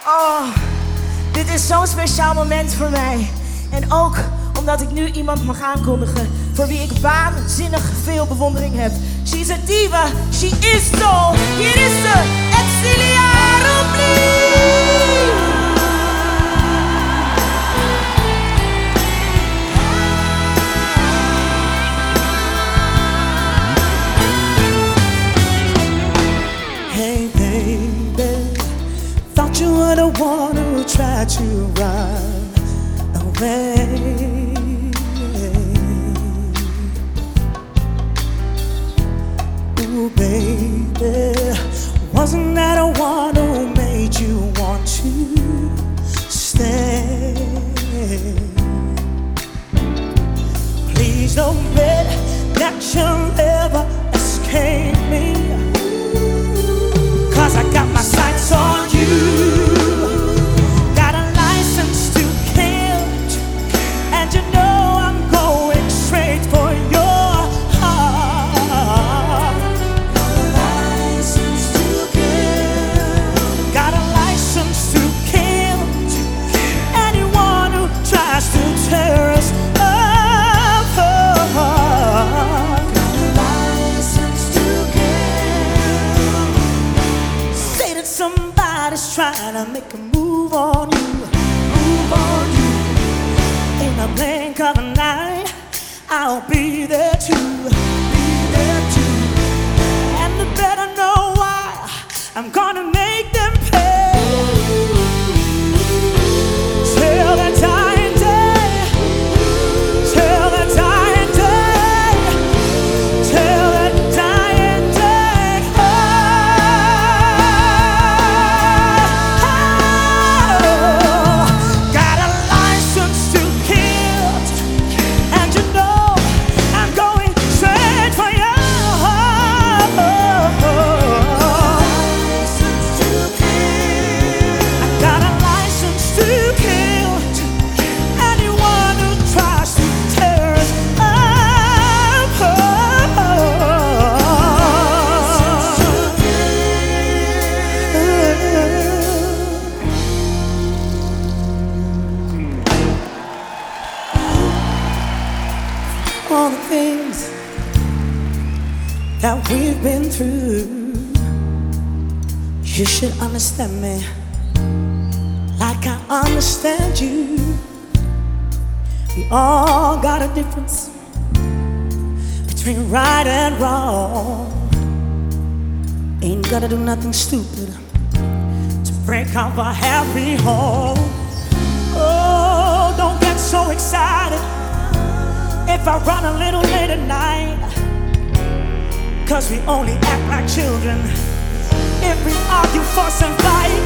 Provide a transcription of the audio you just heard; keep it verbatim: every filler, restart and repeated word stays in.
Oh, dit is zo'n speciaal moment voor mij. En ook omdat ik nu iemand mag aankondigen voor wie ik waanzinnig veel bewondering heb. She's a diva, she is soul. Hier is ze, Exilia Rombly. Hey baby, thought you were the one who tried to run away. Ooh baby, wasn't that the one who made you want to stay? Please don't bet that you'll ever escape me, 'cause I got my sights on you. Got a license to kill, and you know I'm going straight for your heart. Got a license to kill. Got a license to kill anyone who tries to tear us apart. Got a license to kill. Say that somebody's trying to make a move on you, move on you. In a blink of an eye, I'll be there too, be there too. And they better know why. I'm gonna make them pay till the dying day, till the dying day, till the dying day. Oh, got a license to kill, and you know I'm going straight for you. License to kill. I got a license to kill anyone who tries to tear us apart. All the things that we've been through, you should understand me like I understand you. We all got a difference between right and wrong. Ain't gotta do nothing stupid to break up a happy home. Oh, don't get so excited if I run a little late at night, 'cause we only act like children if we argue, fuss and fight.